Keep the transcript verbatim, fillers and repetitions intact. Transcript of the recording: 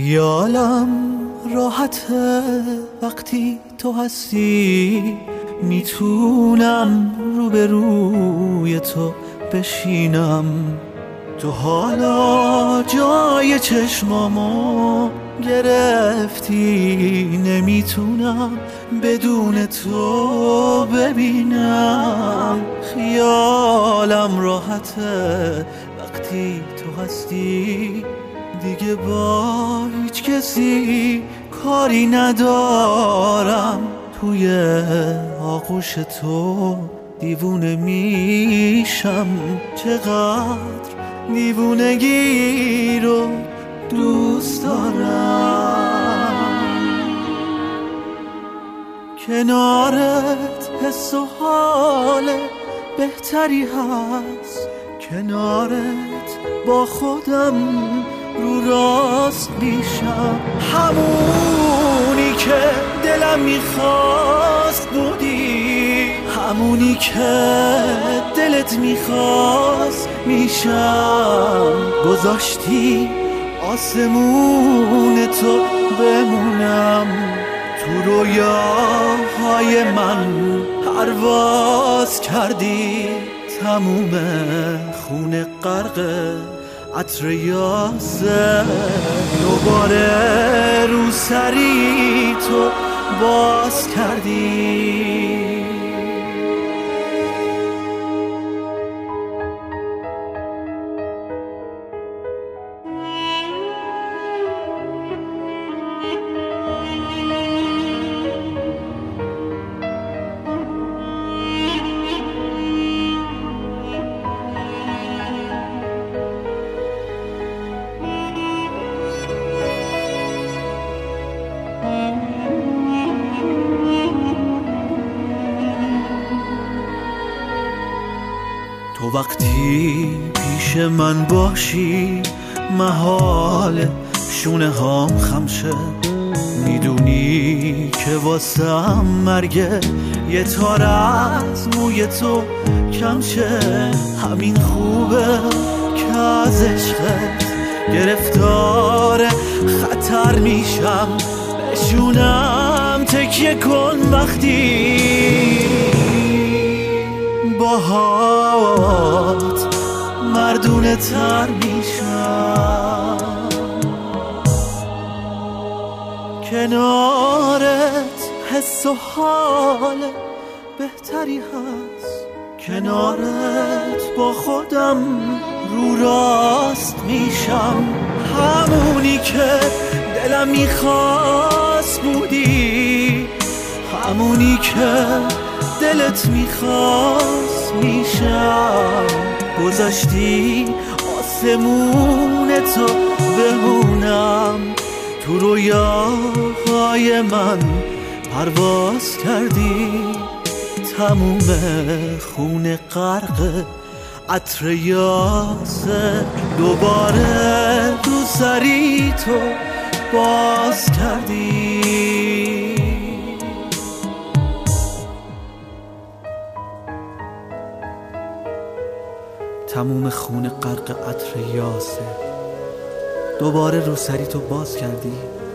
خیالم راحته وقتی تو هستی، میتونم روبروی تو بشینم. تو حالا جای چشمامو گرفتی، نمیتونم بدون تو ببینم. خیالم راحته وقتی تو هستی، دیگه با هیچ کسی کاری ندارم. توی آغوش تو دیوونه میشم. چقدر دیوونگی رو دوست دارم. کنارت حس و حال بهتری هست، کنارت با خودم رو راست میشم. همونی که دلم میخواست بودی، همونی که دلت میخواست میشم. گذاشتی آسمون تو بمونم، تو رویاهای من پرواز کردی. تموم خون غرق عطر یاسه، دوباره رو سری تو باز کردی. تو وقتی پیش من باشی، محال شونه هام خم شه. میدونی که واسم مرگه یه تار از موی تو کم شه. همین خوبه که از عشقت گرفتار خطر میشم. بشونم تکیه کن وقتی باهات مردونه تر میشم. کنارت حس و حال بهتری هست، کنارت با خودم رو راست میشم. همونی که دلم میخواست بودی، همونی که دلت میخواست میشم. گذاشتی آسمون تو بمونم، تو رویاهای من پرواز کردی. تموم خون غرق عطر یاسه، دوباره رو سری تو باز کردی. تموم خون غرق عطر یاسه، دوباره رو سری تو باز کردی.